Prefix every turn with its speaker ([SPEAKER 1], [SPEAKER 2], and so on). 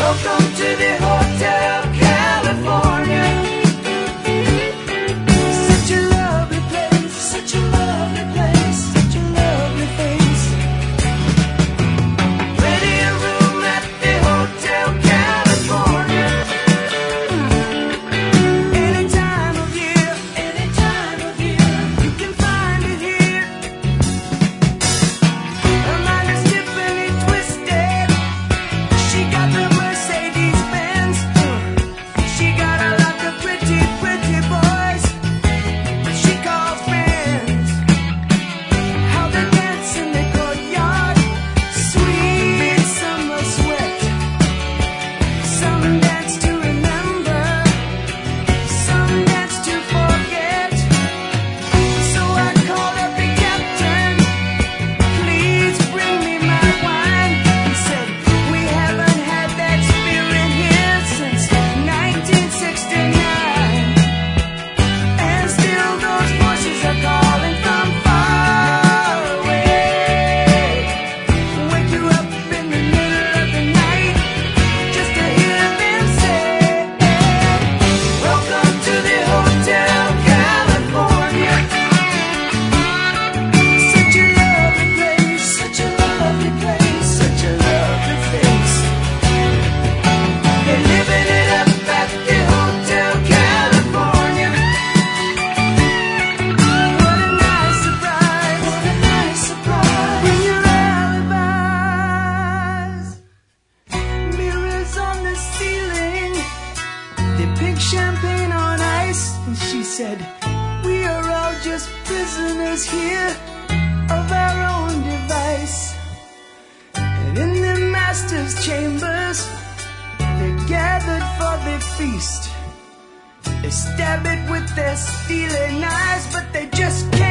[SPEAKER 1] Welcome to the Hotel California. Such a lovely place, such a lovely place, such a lovely face. Plenty of room at the Hotel California. Any time of year, you can find it here. Her mind is Tiffany twisted. She got the Mercedes Benz. She got a lot of pretty, pretty boys she calls friends. How they dance in the courtyard, sweet summer sweat. Some dance to remember, some dance to forget. So I called up the captain, please bring me my wine. He said, we haven't had that spirit here since 1969. And still those voices are calling from far away. Wake you up in the middle of the night just to hear them say, welcome to the Hotel California. Such a lovely place, such a lovely place, such a lovely face. They're living it up at the Hotel California. What a nice surprise, what a nice surprise. Bring your alibis. Mirrors on the ceiling, they pink champagne on ice. And she said, we are all just prisoners here of our own device. And in the master's chambers, they're gathered for the feast. They stab it with their steely knives, but they just can't